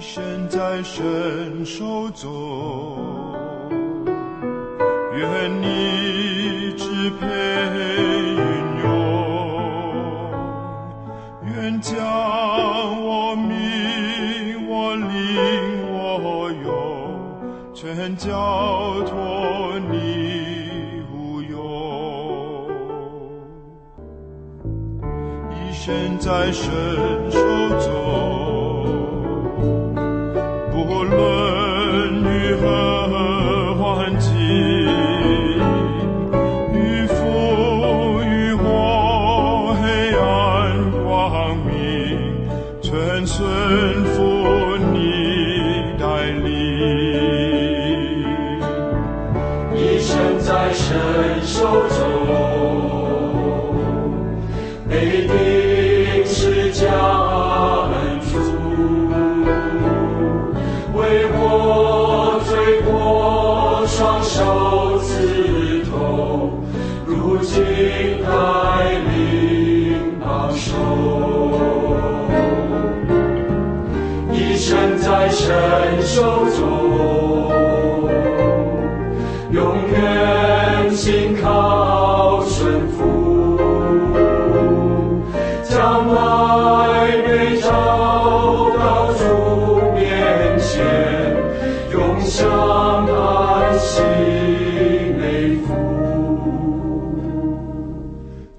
生在神手中，愿你支配运用，愿将我命我灵我用全交托你无用，一生在神手中，不论于何环境，于福于祸，黑暗光明，全顺服你带领。 一生在神手中，被定是家恩主，为我罪过双手刺痛，如今带领保守。一生在神手中，永远信靠